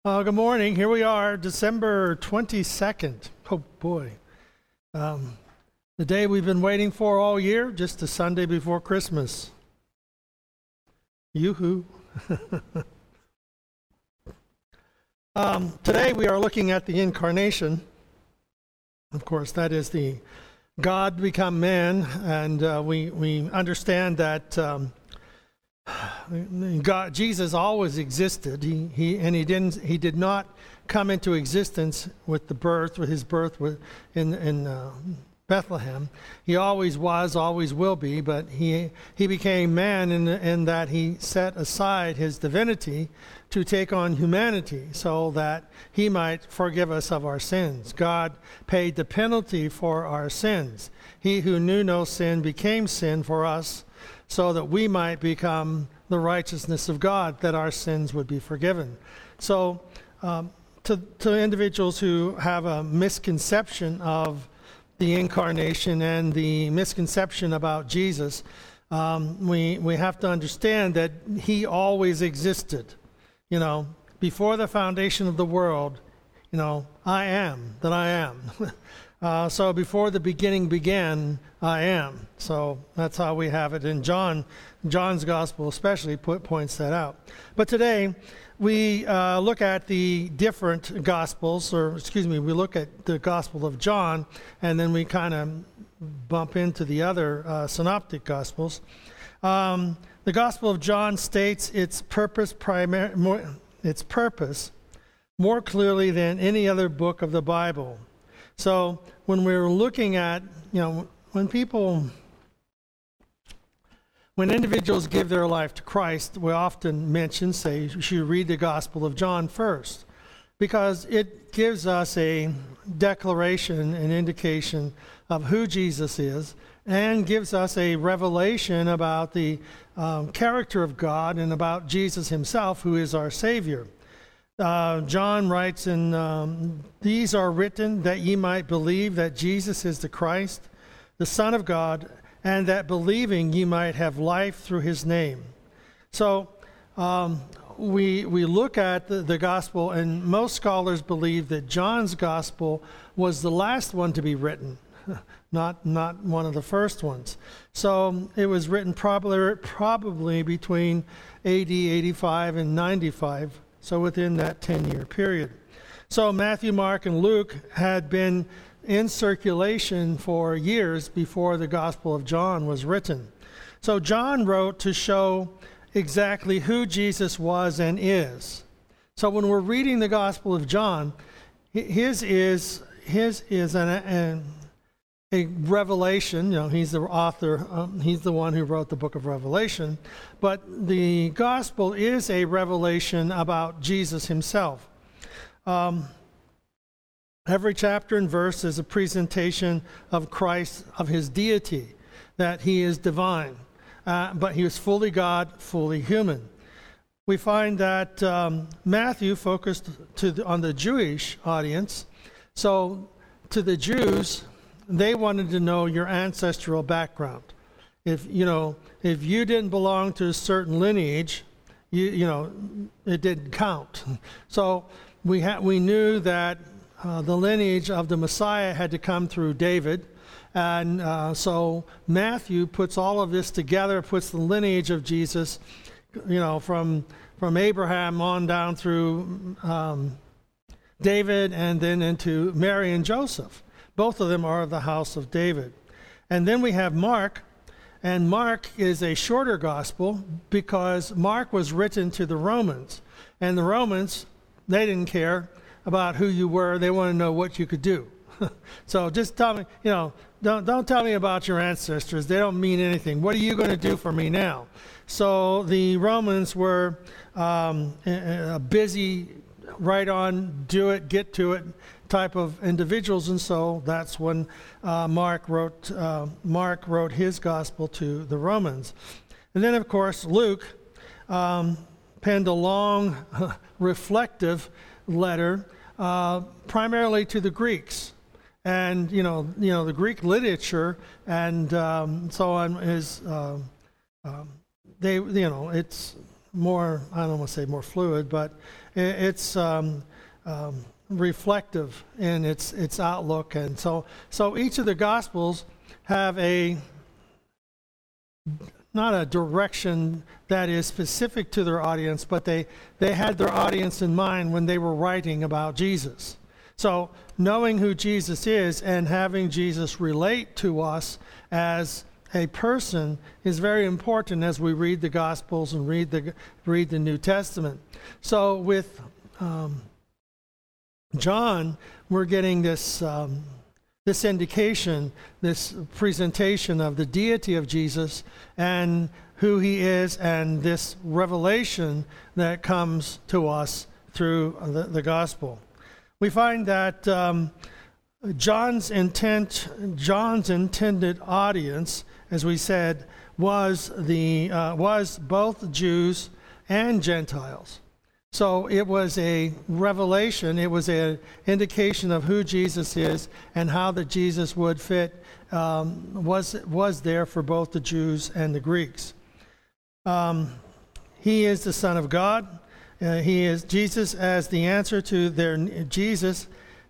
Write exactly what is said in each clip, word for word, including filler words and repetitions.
Uh, good morning. Here we are, December twenty-second. Oh boy. Um, the day we've been waiting for all year, just the Sunday before Christmas. Yoo-hoo. um, today we are looking at the incarnation. Of course, that is the God become man, and uh, we, we understand that um, God, Jesus always existed. He, he and he didn't. He did not come into existence with the birth, with his birth, with, in in uh, Bethlehem. He always was, always will be. But he he became man in in that he set aside his divinity to take on humanity, so that he might forgive us of our sins. God paid the penalty for our sins. He who knew no sin became sin for us, so that we might become the righteousness of God, that our sins would be forgiven. So um, to, to individuals who have a misconception of the incarnation and the misconception about Jesus, um, we, we have to understand that he always existed. You know, before the foundation of the world, you know, I am that I am. Uh, so before the beginning began, I am. So that's how we have it. And John, John's gospel especially put, points that out. But today we uh, look at the different gospels, or excuse me, we look at the Gospel of John, and then we kind of bump into the other uh, synoptic gospels. Um, the Gospel of John states its purpose, primar- more, its purpose more clearly than any other book of the Bible. So when we're looking at, you know, when people, when individuals give their life to Christ, we often mention, say, you should read the Gospel of John first, because it gives us a declaration, an indication of who Jesus is, and gives us a revelation about the um, character of God and about Jesus himself, who is our Savior. Uh, John writes, in, um, these are written that ye might believe that Jesus is the Christ, the Son of God, and that believing ye might have life through his name. So um, we we look at the, the gospel, and most scholars believe that John's gospel was the last one to be written, not not one of the first ones. So it was written probably probably between A D eighty-five and ninety-five. So within that ten-year period. So Matthew, Mark, and Luke had been in circulation for years before the Gospel of John was written. So John wrote to show exactly who Jesus was and is. So when we're reading the Gospel of John, his is his is an, an a revelation. You know, he's the author. Um, he's the one who wrote the book of Revelation. But the gospel is a revelation about Jesus himself. Um, every chapter and verse is a presentation of Christ, of his deity, that he is divine, uh, but he was fully God, fully human. We find that um, Matthew focused to the, on the Jewish audience. So to the Jews, they wanted to know your ancestral background. If you know, if you didn't belong to a certain lineage, you you know, it didn't count. So we had we knew that uh, the lineage of the Messiah had to come through David, and uh, so Matthew puts all of this together, puts the lineage of Jesus, you know, from from Abraham on down through um, David, and then into Mary and Joseph. Both of them are of the house of David. And then we have Mark, and Mark is a shorter gospel because Mark was written to the Romans. And the Romans, they didn't care about who you were. They wanted to know what you could do. So just tell me, you know, don't, don't tell me about your ancestors. They don't mean anything. What are you going to do for me now? So the Romans were um, a, a busy, right on, do it, get to it type of individuals, and so that's when uh, Mark wrote uh, Mark wrote his gospel to the Romans. And then, of course, Luke um, penned a long, reflective letter, uh, primarily to the Greeks, and you know, you know, the Greek literature and um, so on is uh, um, they, you know, it's more, I don't want to say more fluid, but it's um, um, reflective in its its outlook. And so, so each of the Gospels have a, not a direction that is specific to their audience, but they, they had their audience in mind when they were writing about Jesus. So knowing who Jesus is and having Jesus relate to us as a person is very important as we read the Gospels and read the read the New Testament. So with um, John, we're getting this um, this indication, this presentation of the deity of Jesus and who he is, and this revelation that comes to us through the, the Gospel. We find that um, John's intent, John's intended audience, as we said, was the uh, was both Jews and Gentiles. So it was a revelation. It was an indication of who Jesus is and how that Jesus would fit. Um, was was there for both the Jews and the Greeks. Um, he is the Son of God. Uh, he is Jesus as the answer to their Jesus.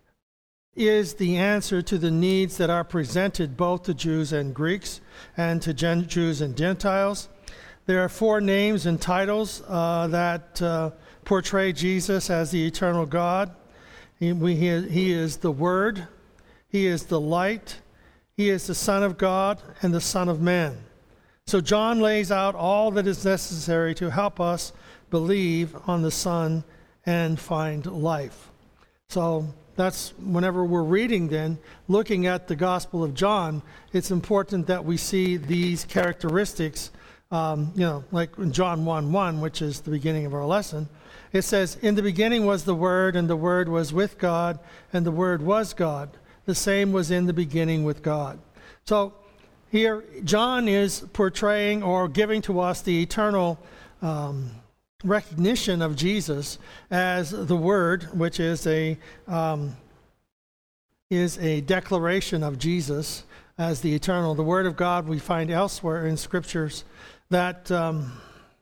is the answer to the needs that are presented both to Jews and Greeks and to Gen- Jews and Gentiles. There are four names and titles uh, that uh, portray Jesus as the eternal God. He, we, he, he is the Word, he is the light, he is the Son of God, and the Son of Man. So John lays out all that is necessary to help us believe on the Son and find life. So that's whenever we're reading then, looking at the Gospel of John, it's important that we see these characteristics, um, you know, like in John one one, which is the beginning of our lesson. It says, "In the beginning was the Word, and the Word was with God, and the Word was God. The same was in the beginning with God." So here, John is portraying or giving to us the eternal um, recognition of Jesus as the Word, which is a um, is a declaration of Jesus as the eternal. The Word of God we find elsewhere in Scriptures that um,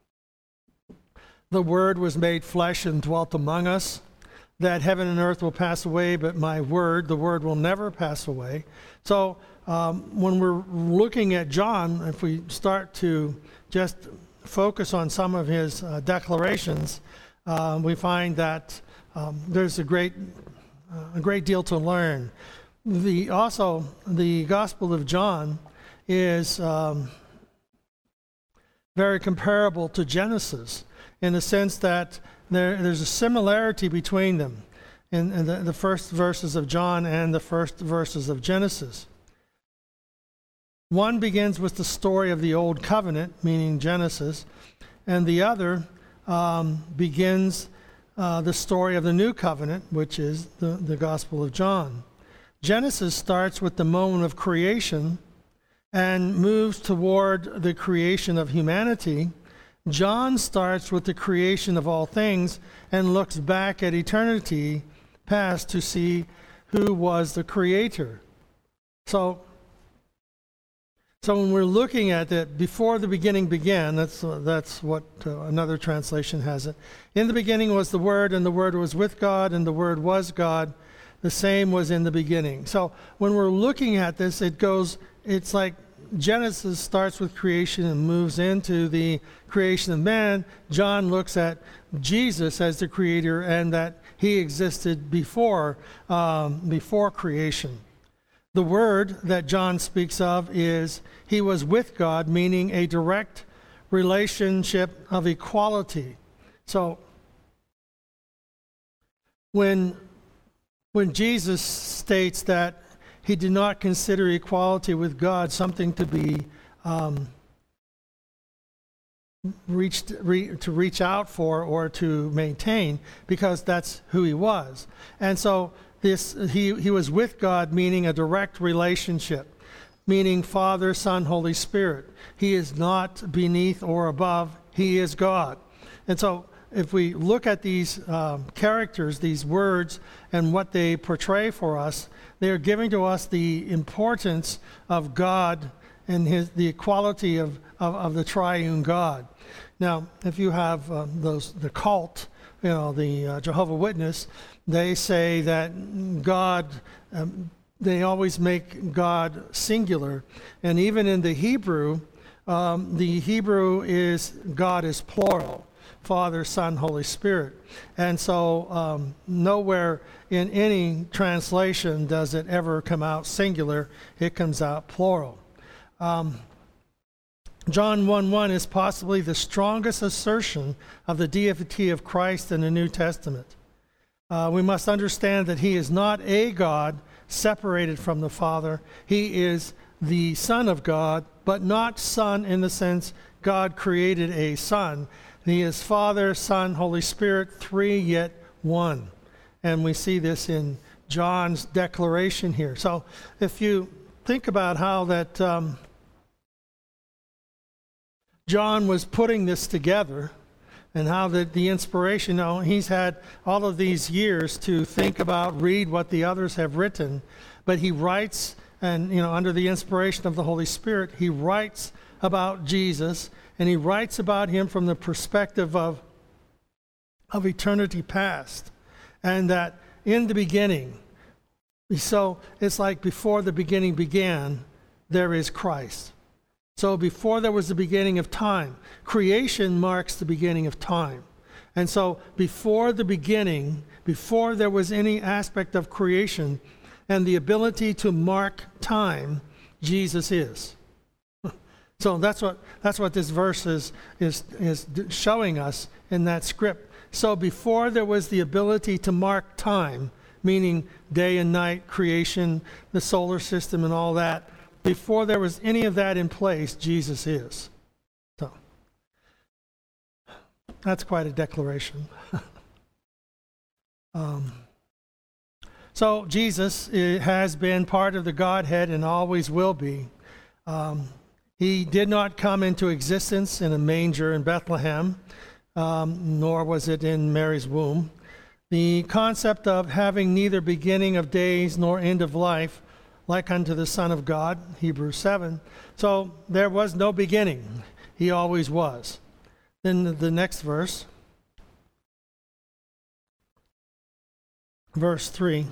the Word was made flesh and dwelt among us, that heaven and earth will pass away, but my Word, the Word will never pass away. So um, when we're looking at John, if we start to just focus on some of his uh, declarations, uh, we find that um, there's a great, uh, a great deal to learn. The also the Gospel of John is um, very comparable to Genesis in the sense that there, there's a similarity between them in, in the, the first verses of John and the first verses of Genesis. One begins with the story of the Old Covenant, meaning Genesis, and the other um, begins uh, the story of the New Covenant, which is the, the Gospel of John. Genesis starts with the moment of creation and moves toward the creation of humanity. John starts with the creation of all things and looks back at eternity past to see who was the creator. So, so when we're looking at it, before the beginning began, that's, uh, that's what uh, another translation has it. In the beginning was the Word, and the Word was with God, and the Word was God. The same was in the beginning. So when we're looking at this, it goes, it's like Genesis starts with creation and moves into the creation of man. John looks at Jesus as the creator and that he existed before, um, before creation. The word that John speaks of is he was with God, meaning a direct relationship of equality. So when, when Jesus states that he did not consider equality with God something to be um, reached re, to reach out for or to maintain, because that's who he was. And so this he, he was with God, meaning a direct relationship, meaning Father, Son, Holy Spirit. He is not beneath or above. He is God. And so if we look at these um, characters, these words, and what they portray for us, they are giving to us the importance of God and his, the equality of, of, of the triune God. Now, if you have uh, those the cult, you know, the uh, Jehovah's Witness, they say that God, um, they always make God singular, and even in the Hebrew, um, the Hebrew is God is plural. Father, Son, Holy Spirit. And so um, nowhere in any translation does it ever come out singular. It comes out plural. Um, John one one is possibly the strongest assertion of the deity of Christ in the New Testament. Uh, we must understand that he is not a God separated from the Father. He is the Son of God, but not Son in the sense God created a Son. He is Father, Son, Holy Spirit, three yet one. And we see this in John's declaration here. So if you think about how that um, John was putting this together and how the, the inspiration, you know, he's had all of these years to think about, read what the others have written, but he writes, and you know, under the inspiration of the Holy Spirit, he writes about Jesus. And he writes about him from the perspective of, of eternity past. And that in the beginning, so it's like before the beginning began, there is Christ. So before there was the beginning of time, creation marks the beginning of time. And so before the beginning, before there was any aspect of creation and the ability to mark time, Jesus is. So that's what that's what this verse is, is, is showing us in that script. So before there was the ability to mark time, meaning day and night, creation, the solar system and all that, before there was any of that in place, Jesus is. So that's quite a declaration. um, so Jesus has been part of the Godhead and always will be. Um, He did not come into existence in a manger in Bethlehem, um, nor was it in Mary's womb. The concept of having neither beginning of days nor end of life, like unto the Son of God, Hebrews seven. So there was no beginning. He always was. Then the next verse, verse three.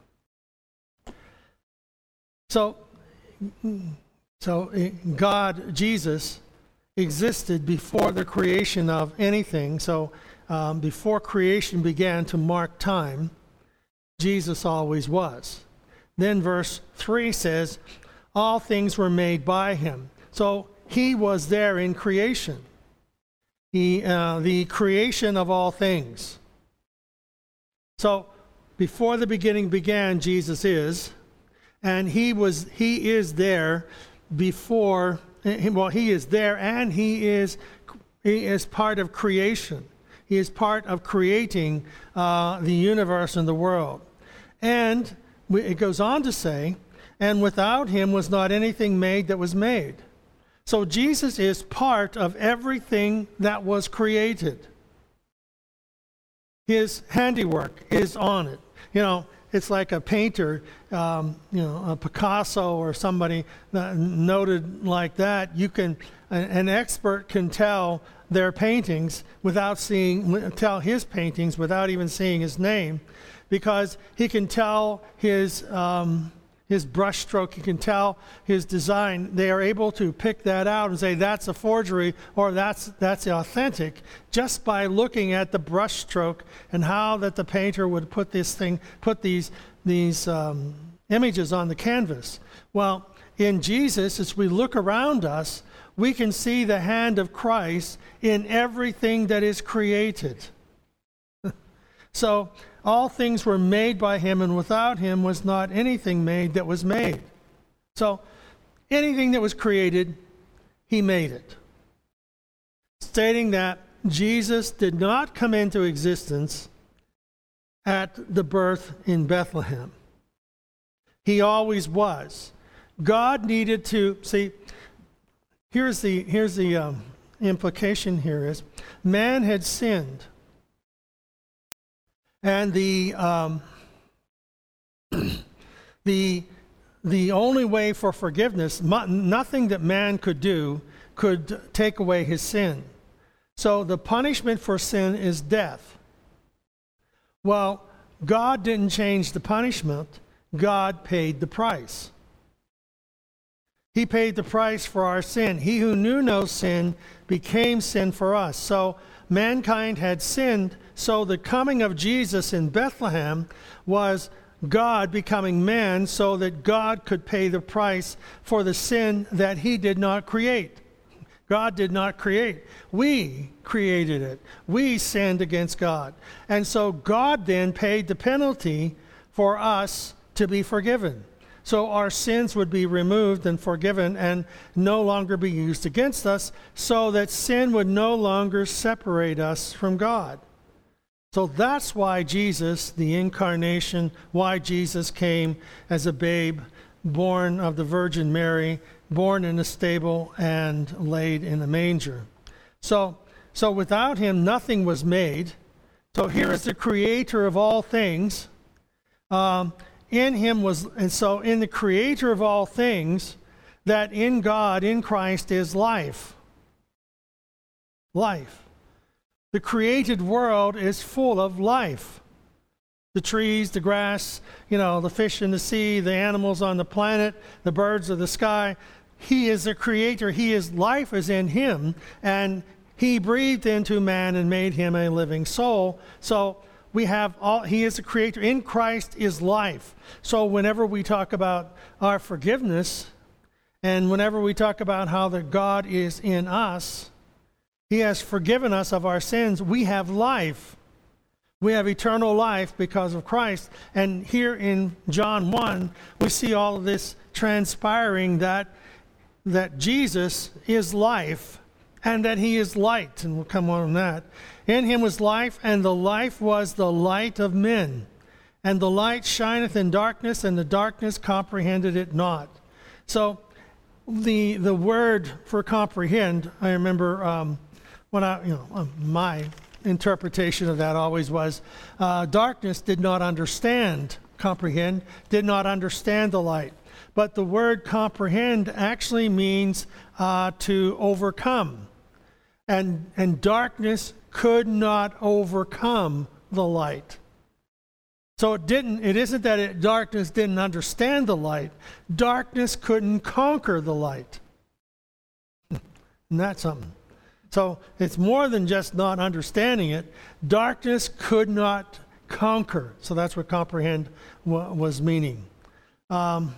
So... So God, Jesus, existed before the creation of anything. So um, before creation began to mark time, Jesus always was. Then verse three says, all things were made by him. So he was there in creation. He, uh, the creation of all things. So before the beginning began, Jesus is, and he was, he is there before, well, he is there, and he is he is part of creation. He is part of creating uh, the universe and the world. And it goes on to say, and without him was not anything made that was made. So Jesus is part of everything that was created. His handiwork is on it. You know, it's like a painter, um, you know, a Picasso or somebody that noted like that. You can, an expert can tell their paintings without seeing, tell his paintings without even seeing his name, because he can tell his um, his brushstroke, he can tell his design. They are able to pick that out and say that's a forgery or that's that's authentic just by looking at the brushstroke and how that the painter would put this thing, put these these um, images on the canvas. Well, in Jesus, as we look around us, we can see the hand of Christ in everything that is created. So all things were made by him, and without him was not anything made that was made. So anything that was created, he made it. Stating that Jesus did not come into existence at the birth in Bethlehem. He always was. God needed to, see, here's the, here's the um, implication here is, man had sinned. And the um, the the only way for forgiveness, nothing that man could do could take away his sin. So the punishment for sin is death. Well, God didn't change the punishment. God paid the price. He paid the price for our sin. He who knew no sin became sin for us. So mankind had sinned, so the coming of Jesus in Bethlehem was God becoming man so that God could pay the price for the sin that he did not create. God did not create. We created it. We sinned against God. And so God then paid the penalty for us to be forgiven. So our sins would be removed and forgiven and no longer be used against us, so that sin would no longer separate us from God. So that's why Jesus, the incarnation, why Jesus came as a babe, born of the Virgin Mary, born in a stable and laid in a manger. So, so without him, nothing was made. So here is the creator of all things. Um, in him was, and so in the creator of all things, that in God, in Christ, is life. Life. The created world is full of life. The trees, the grass, you know, the fish in the sea, the animals on the planet, the birds of the sky. He is the creator. He is, life is in him, and he breathed into man and made him a living soul. So we have all, he is the creator. In Christ is life. So whenever we talk about our forgiveness, and whenever we talk about how that God is in us, he has forgiven us of our sins, we have life. We have eternal life because of Christ. And here in John one, we see all of this transpiring, that, that Jesus is life and that he is light. And we'll come on that. In him was life, and the life was the light of men. And the light shineth in darkness, and the darkness comprehended it not. So the, the word for comprehend, I remember um, when I, you know, my interpretation of that always was uh, darkness did not understand, comprehend, did not understand the light. But the word comprehend actually means uh, to overcome. And, and darkness could not overcome the light. So it didn't, it isn't that it, darkness didn't understand the light. Darkness couldn't conquer the light. Isn't that something? So it's more than just not understanding it. Darkness could not conquer. So that's what comprehend wa- was meaning. Um,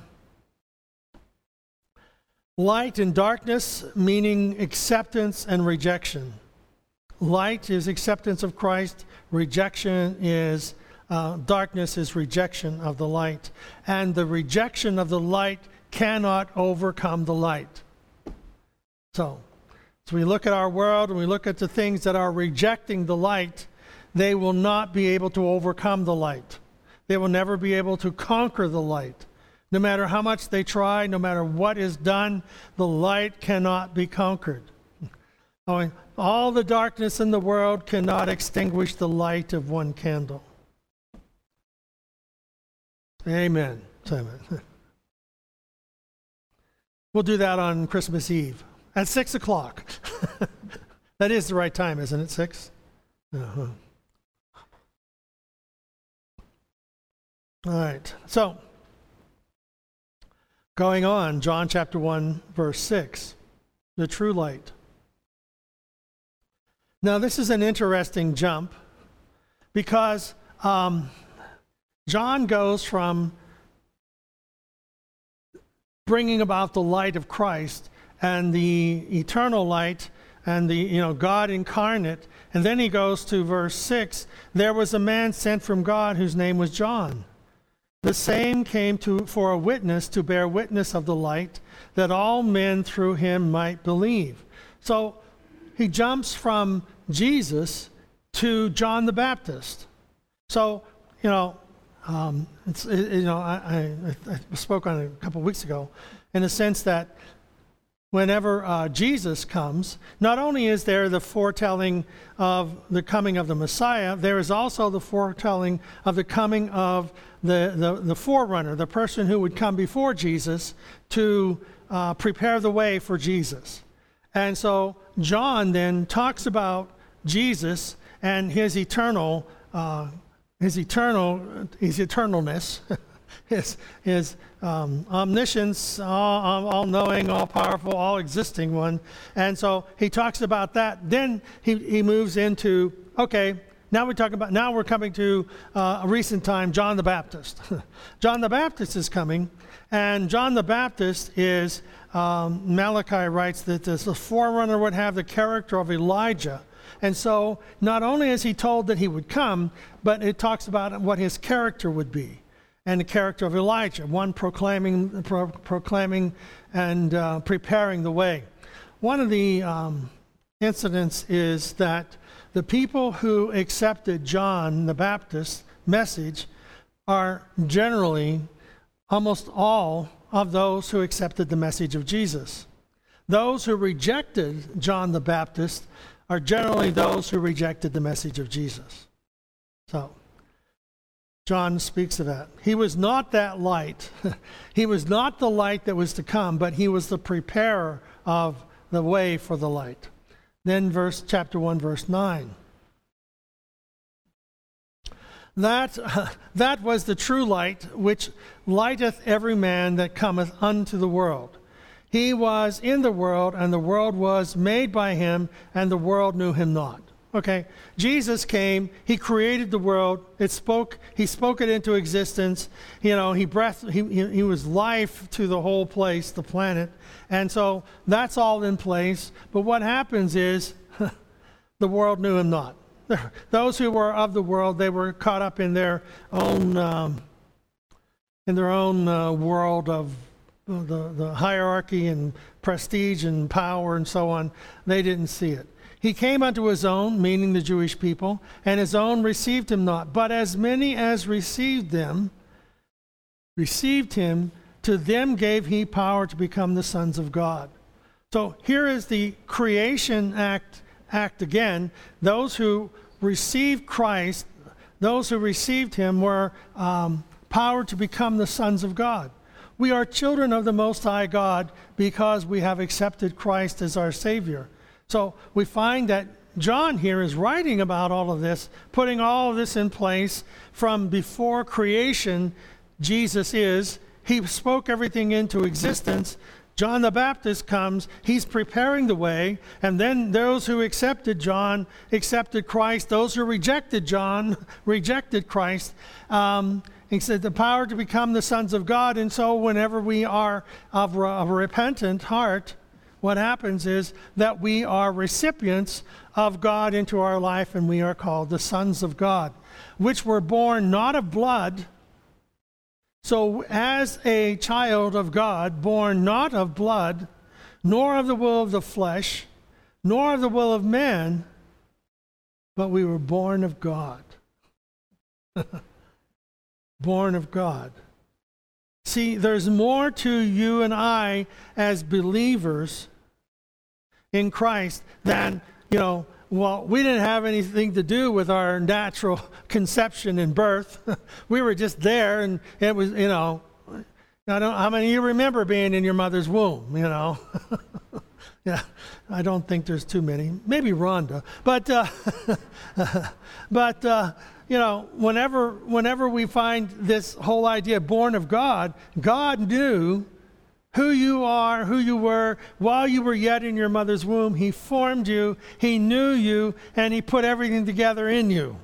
light and darkness meaning acceptance and rejection. Light is acceptance of Christ. Rejection is, uh, darkness is rejection of the light. And the rejection of the light cannot overcome the light. So, So we look at our world and we look at the things that are rejecting the light, they will not be able to overcome the light. They will never be able to conquer the light. No matter how much they try, no matter what is done, the light cannot be conquered. I mean, all the darkness in the world cannot extinguish the light of one candle. Amen. Amen. We'll do that on Christmas Eve. At six o'clock. That is the right time, isn't it? Six? Uh-huh. All right. So, going on, John chapter one, verse six. The true light. Now, this is an interesting jump because um, John goes from bringing about the light of Christ and the eternal light and the, you know, God incarnate. And then he goes to verse six. There was a man sent from God whose name was John. The same came to for a witness, to bear witness of the light, that all men through him might believe. So he jumps from Jesus to John the Baptist. So, you know, um, it's, it, you know, I, I, I spoke on it a couple of weeks ago, in the sense that whenever uh, Jesus comes, not only is there the foretelling of the coming of the Messiah, there is also the foretelling of the coming of the, the, the forerunner, the person who would come before Jesus to uh, prepare the way for Jesus. And so John then talks about Jesus and his eternal, uh, his eternal, his eternalness, his his um, omniscience, all, all-knowing, all-powerful, all-existing one. And so he talks about that. Then he he moves into, okay, now we talk about now we're coming to uh, a recent time, John the Baptist. John the Baptist is coming, and John the Baptist is um, Malachi writes that this the forerunner would have the character of Elijah. And so not only is he told that he would come, but it talks about what his character would be, and the character of Elijah, one proclaiming, pro- proclaiming, and uh, preparing the way. One of the um, incidents is that the people who accepted John the Baptist's message are generally almost all of those who accepted the message of Jesus. Those who rejected John the Baptist are generally those who rejected the message of Jesus. So, John speaks of that. He was not that light. He was not the light that was to come, but he was the preparer of the way for the light. Then verse chapter one, verse nine. That, uh, that was the true light, which lighteth every man that cometh unto the world. He was in the world, and the world was made by him, and the world knew him not. Okay, Jesus came, he created the world, it spoke, he spoke it into existence, you know, he breath, he, he, he was life to the whole place, the planet, and so that's all in place. But what happens is, the world knew him not. Those who were of the world, they were caught up in their own, um, in their own uh, world of the, the hierarchy and prestige and power and so on. They didn't see it. He came unto his own, meaning the Jewish people, and his own received him not. But as many as received them, received him, to them gave he power to become the sons of God. So here is the creation act, act again. Those who received Christ, those who received him were um, power to become the sons of God. We are children of the Most High God because we have accepted Christ as our Savior. So we find that John here is writing about all of this, putting all of this in place from before creation. Jesus is. He spoke everything into existence. John the Baptist comes. He's preparing the way. And then those who accepted John accepted Christ. Those who rejected John rejected Christ. Um, he said the power to become the sons of God. And so whenever we are of a, of a repentant heart, what happens is that we are recipients of God into our life, and we are called the sons of God, which were born not of blood. So as a child of God, born not of blood, nor of the will of the flesh, nor of the will of man, but we were born of God. Born of God. See, there's more to you and I as believers in Christ than, you know, well, we didn't have anything to do with our natural conception and birth. We were just there, and it was, you know, I don't, how many of you remember being in your mother's womb, you know? Yeah, I don't think there's too many. Maybe Rhonda. But, uh, but uh, you know, whenever, whenever we find this whole idea, born of God, God knew who you are, who you were, while you were yet in your mother's womb. He formed you, he knew you, and he put everything together in you.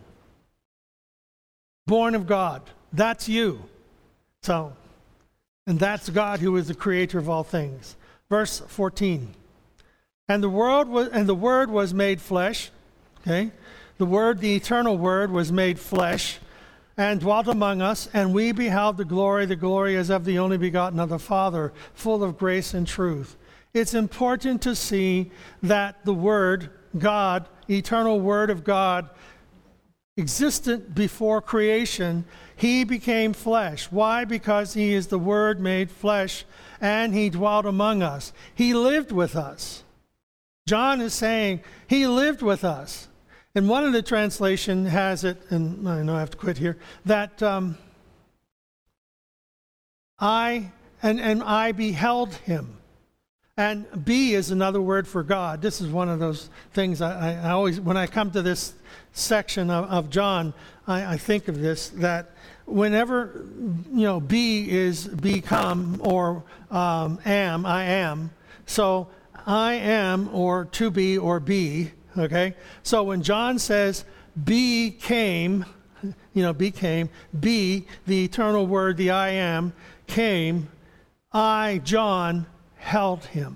Born of God. That's you. So, and that's God who is the creator of all things. Verse fourteen. And the world was, and the Word was made flesh. Okay? The Word, the eternal Word, was made flesh and dwelt among us, and we beheld the glory, the glory as of the only begotten of the Father, full of grace and truth. It's important to see that the Word, God, eternal Word of God, existent before creation, he became flesh. Why? Because he is the Word made flesh, and he dwelt among us. He lived with us. John is saying he lived with us. And one of the translation has it, and I know I have to quit here, that um, I, and, and I beheld him. And be is another word for God. This is one of those things I, I always, when I come to this section of, of John, I, I think of this, that whenever, you know, be is become or um, am, I am. So I am or to be or be, okay? So when John says became, you know, became, be, the eternal word, the I am, came, I, John, held him.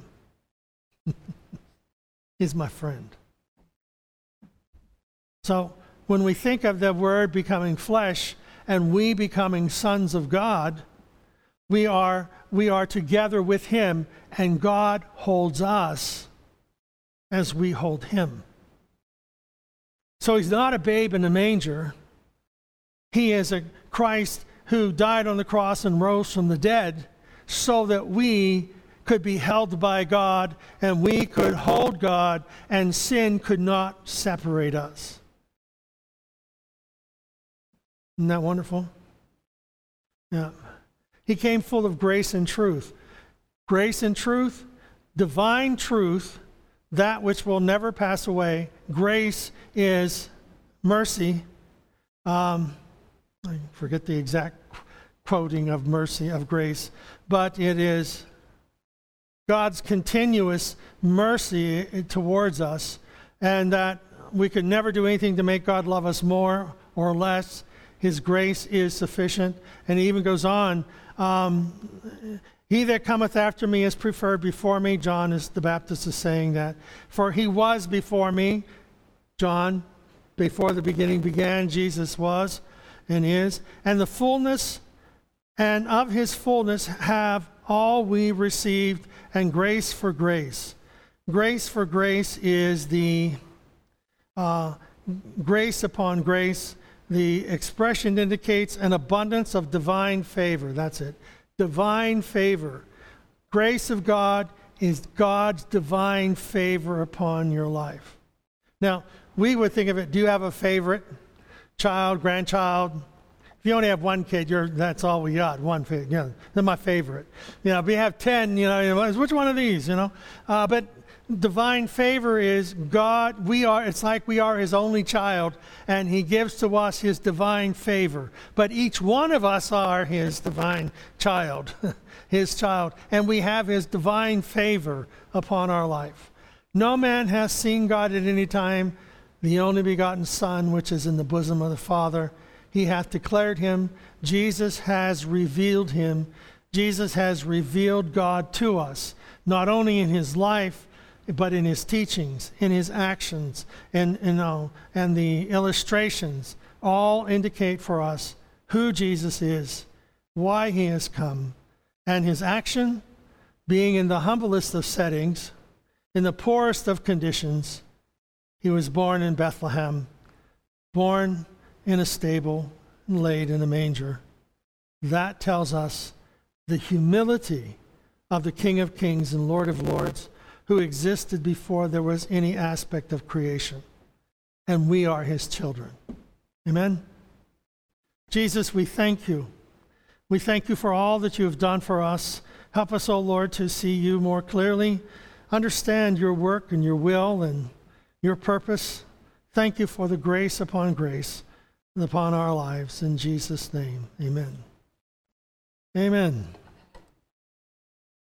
He's my friend. So when we think of the word becoming flesh and we becoming sons of God, we are, we are together with him, and God holds us as we hold him. So he's not a babe in a manger. He is a Christ who died on the cross and rose from the dead so that we could be held by God and we could hold God and sin could not separate us. Isn't that wonderful? Yeah. He came full of grace and truth. Grace and truth, divine truth, that which will never pass away. Grace is mercy. Um, I forget the exact quoting of mercy, of grace, but it is God's continuous mercy towards us, and that we could never do anything to make God love us more or less. His grace is sufficient. And he even goes on, um, he that cometh after me is preferred before me. John is the Baptist is saying that. For he was before me, John, before the beginning began, Jesus was and is. And the fullness and of his fullness have all we received, and grace for grace. Grace for grace is the uh, grace upon grace. The expression indicates an abundance of divine favor. That's it. Divine favor. Grace of God is God's divine favor upon your life. Now, we would think of it, do you have a favorite child, grandchild? If you only have one kid, you're, that's all we got, one favorite. You know, they're my favorite. You know, if we have ten, you know, which one of these, you know? Uh, but divine favor is God, we are, it's like we are his only child, and he gives to us his divine favor. But each one of us are his divine child, his child, and we have his divine favor upon our life. No man has seen God at any time, the only begotten Son, which is in the bosom of the Father. He hath declared him. Jesus has revealed him. Jesus has revealed God to us, not only in his life, but in his teachings, in his actions, and, you know, and the illustrations all indicate for us who Jesus is, why he has come, and his action being in the humblest of settings, in the poorest of conditions. He was born in Bethlehem, born in a stable, and laid in a manger. That tells us the humility of the King of Kings and Lord of Lords, who existed before there was any aspect of creation. And we are his children. Amen? Jesus, we thank you. We thank you for all that you have done for us. Help us, O Lord, to see you more clearly, understand your work and your will and your purpose. Thank you for the grace upon grace upon our lives. In Jesus' name, amen. Amen.